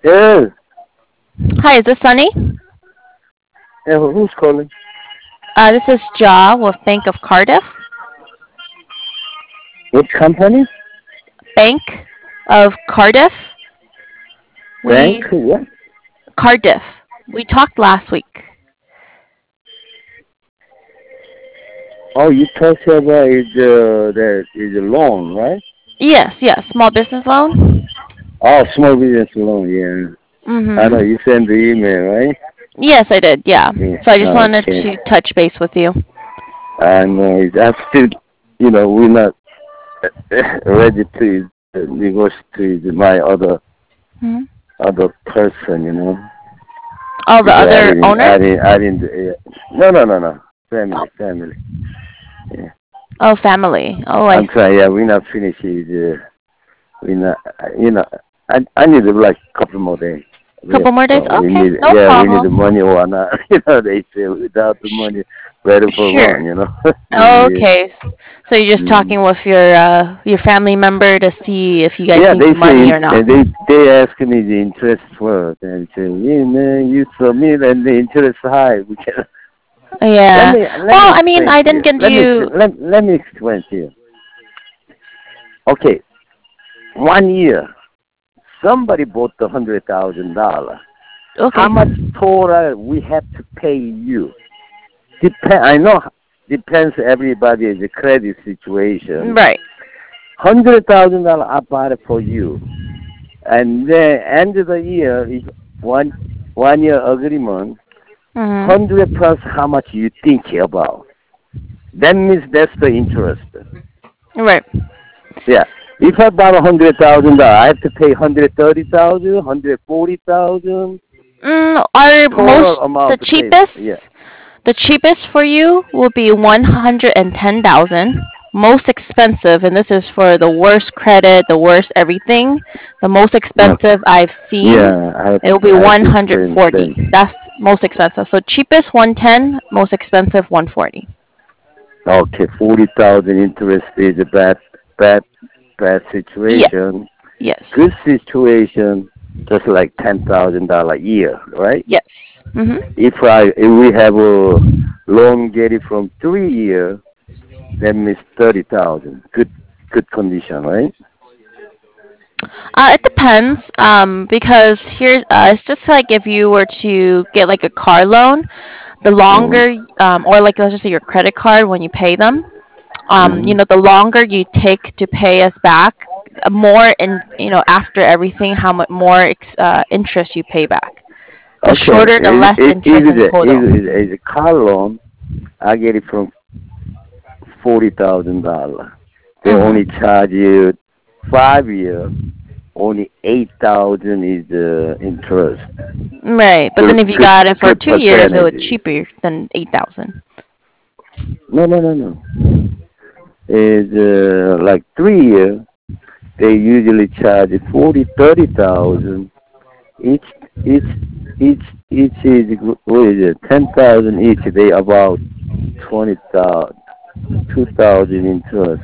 Yeah. Hi, is this Sunny? Yeah, who's calling? This is Ja with Bank of Cardiff. What company? Bank of Cardiff. Bank? We What? Cardiff. We talked last week. Oh, you talked about that is a loan, right? Yes, yes. Small business loan. Oh, small business loan. Yeah. I know Mhm. you sent the email, right? Yes, I did. Yeah. Yeah. So I just wanted Okay. to touch base with you. I know. I'm still, we're not ready to negotiate with my Hmm. other person, All the because other owners. I didn't. No, no, no, no. Family. Yeah. Oh, family. Oh, I I'm see. trying. Yeah, we're not finished. We not. You know. I need like a couple more days. Yeah. Couple more days. So we Okay, need. no Yeah, we need the problem. money or not. They say without the money, better for Sure. run. Yeah. Okay. So you're just Mm. talking with your family member to see if you guys Yeah, need they the say money or not. they ask me the interest first and say, yeah, man, you submit and the interest high. We can Yeah. let Well, me I mean, explain I to didn't you. get you. Let me explain to you. Okay, 1 year, somebody bought $100,000. Okay. How much total we have to pay you? I know depends everybody's credit situation. Right. $100,000 I bought it for you, and then end of the year is one 1 year agreement. Mhm. 100 plus how much you think about. That means that's the interest. Right. Yeah. If I bought $100,000, I have to pay 130,000, 140,000 Our most total the amount to pay. cheapest Yeah. the cheapest for you will be 110,000. Most expensive, and this is for the worst credit, the worst everything. The most Okay. expensive I've seen, Yeah, it will be I have one to hundred explain forty. things. That's most expensive. So cheapest 110, most expensive 140. Okay, 40,000 interest is a bad, bad Yes, situation. yes, Good situation, just like $10,000 a year, right? yes. Mhm. If we have a loan get it from 3 years, that means 30,000. Good condition, right? It depends. Because here, it's just like if you were to get like a car loan, the Mhm. longer, or like let's just say your credit card when you pay them, Mhm. the longer you take to pay us back, more, and after everything, how much more interest you pay back. The Okay. shorter, the less interest in total. Is a car loan, I get it from $40,000. They only Mhm. charge you 5 years. Only 8,000 is the interest. Right, but Good, then if you good, got it for good 2 years, it percentage. would cheaper than 8,000. No, no, no, no. Is like 3 years. They usually charge 40, 30,000 each. Each, each, each is what is it? 10,000 each. They about 20,000, 2,000 interest.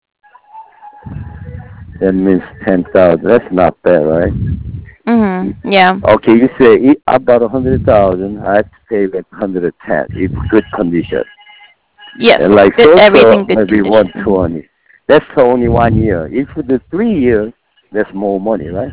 That means 10,000. That's not bad, right? Mhm. Yeah. Okay, you say about 100,000. I have to pay like 110 if good condition. Yes. And like Good. so, Everything good maybe condition. 120. That's only 1 year. If the 3 years, that's more money, right?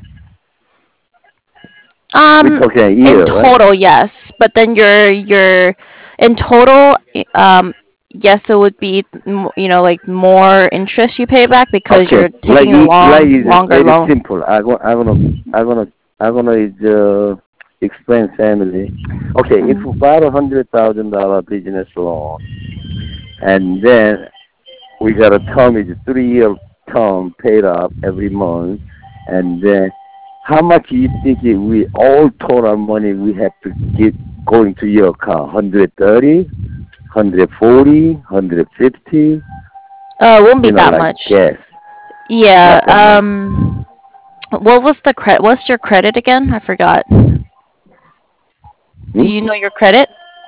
We're Um, talking a in year, right? total, yes, but then your in total, yes, it would be like more interest you pay back because Okay, you're taking a it's longer very loan. simple. I'm gonna explain family. Okay, if you Mhm. buy $100,000 business loan, and then we got a term is a 3 year term paid off every month, and then how much you think we all total money we have to get going to your account? 130, 140, 150, Won't be that like much. gas, Yeah. not that much. What was the credit? What's your credit again? I forgot. Do Hmm? you know your credit?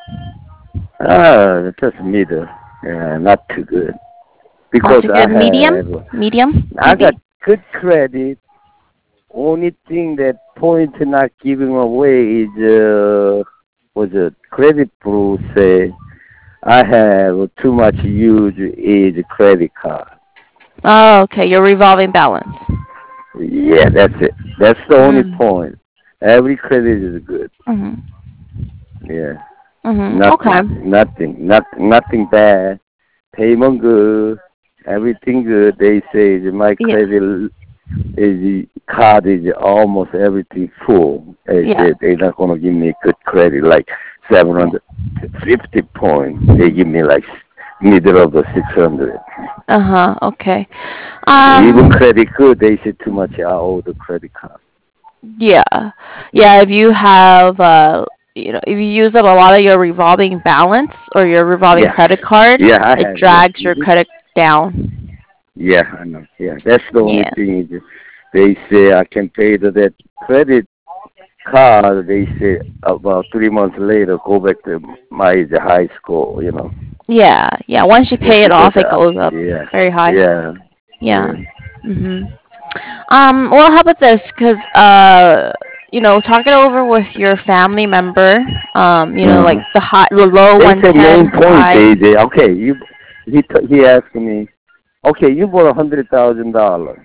Just middle. Not too good. Not Because too good. Medium. Medium, I got maybe. good credit only thing that point not giving away is was a credit bureau say I have too much use is credit card. Oh, okay. Your revolving balance. Yeah, that's it. That's the only Mm. point. Every credit is good. Mhm. Yeah, Mhm. Okay. nothing bad. Payment good, everything good. They say that my Yeah. credit is card is almost everything full. They Yeah. said they're not gonna give me good credit like Yeah. 750 points. They give me like middle of the 600. Uh-huh. Okay. Even Um credit good, they say too much. I owe the credit card. yeah. Yeah, if you have if you use up a lot of your revolving balance or your revolving Yeah, credit card, yeah, I it have. Yeah, drags your credit down. yeah, I know. Yeah, that's the only Yeah. thing. They say I can pay that credit card. They say about 3 months later, go back to my the high school. Yeah. Yeah. Once you Just pay it because. off, it goes up Yeah, very high. yeah, Yeah. yeah. Mhm. Well, how about this? Because talk it over with your family member. Like Uh-huh. the low They say main 110, point. high. They okay. He asked me, okay, you bought $100,000,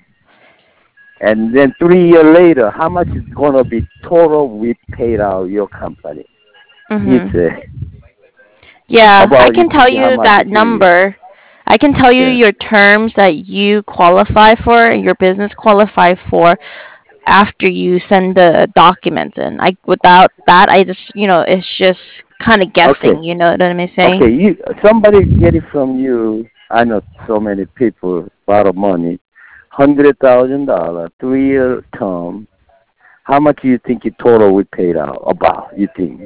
and then 3 years later, how much is gonna be total we paid out your company? He Mhm. said, Yeah, I about you can tell thinking how you much that it is. number. I can tell you Yeah. your terms that you qualify for and your business qualify for after you send the documents in. I without that, I just it's just kind of Okay. guessing. You know what I'm saying? Okay. Somebody get it from you. I know so many people borrow money, $100,000, 3 year term. How much do you think in total we paid out? About you think?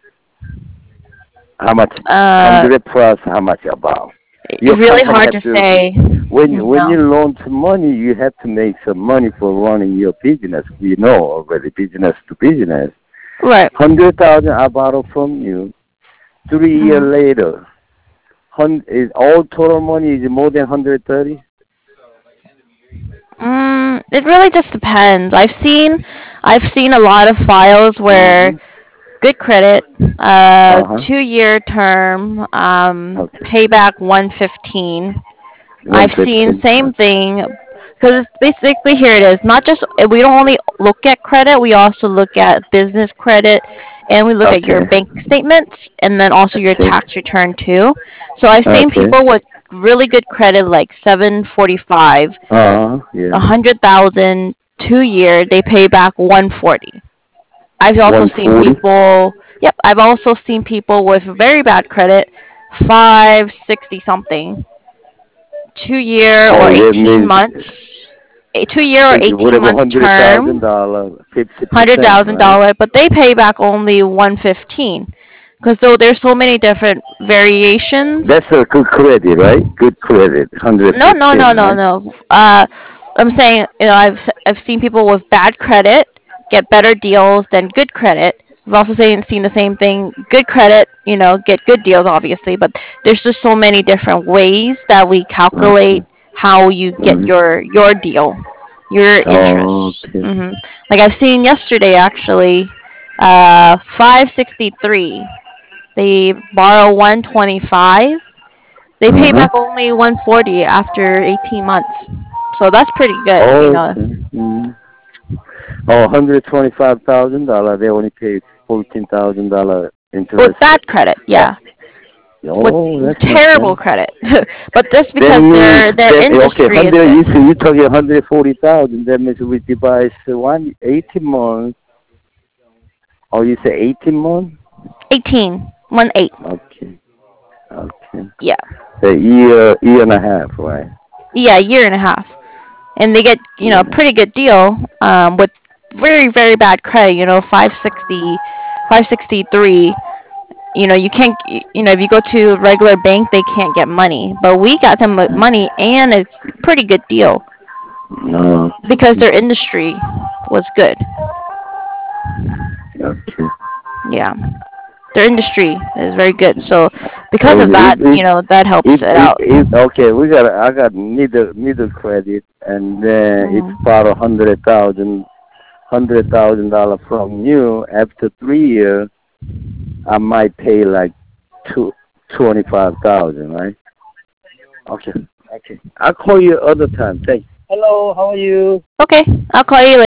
How much? Uh, 100 plus. How much about? Your it's really company hard have to to. say. When you No. loan some money, you have to make some money for running your business. We know already, business to business. Right. 100,000 I borrow from you. 3 years Mhm. later, is all total money is more than 130? It really just depends. I've seen a lot of files where Mm-hmm. good credit, Uh-huh. 2-year term, Okay. payback 115. I've seen 115. same thing because basically here it is. Not just we don't only look at credit, we also look at business credit, and we look at your Okay. bank statements, and then also your Okay. tax return too. So I've seen Okay. people with really good credit, like 745, Yeah. 100,000, 2 year, they pay back 140. I've also seen 140. people. Yep, I've also seen people with very bad credit, 560 something, 2 year or Oh, that 18 means months, a 2 year or eighteen whatever months term, $100,000, 50%, right? $100,000, but they pay back only 115. Because though there's so many different variations. That's a good credit, right? Good credit, No, no, 115, no, no, right? no. I'm saying I've seen people with bad credit get better deals than good credit. I've also seen the same thing. Good credit, get good deals, obviously, but there's just so many different ways that we calculate Okay. how you get Mhm. your deal, your interest. Oh, okay. Like I've seen yesterday, actually, 563. They borrow 125. They pay Uh-huh. back only 140 after 18 months. So that's pretty good. Oh, okay. Mhm. Oh, $125,000, they only pay $14,000 With interest. bad credit, Oh, yeah. With oh, that's not terrible bad. credit. But that's That because means their that okay, industry is 100. good. You talking 140,000. That means we divide 18 months. Oh, you say 18 months? 18, 1 8. Okay, okay. Yeah. A year and a half, right? Yeah, a year and a half. And they get, a Yeah. pretty good deal with very, very bad credit, 560, 563. You can't, if you go to a regular bank, they can't get money. But we got them with money, and it's a pretty good deal No. because their industry was good. Okay. Yeah, their industry is very good. So because Oh, of that, that helps it out. okay. I got middle credit, and then it's Mhm. about 100,000. $100,000 from you, after 3 years, I might pay like 25,000, right? Okay. Okay. I'll call you other time. Thanks. Hello. How are you? Okay, I'll call you later.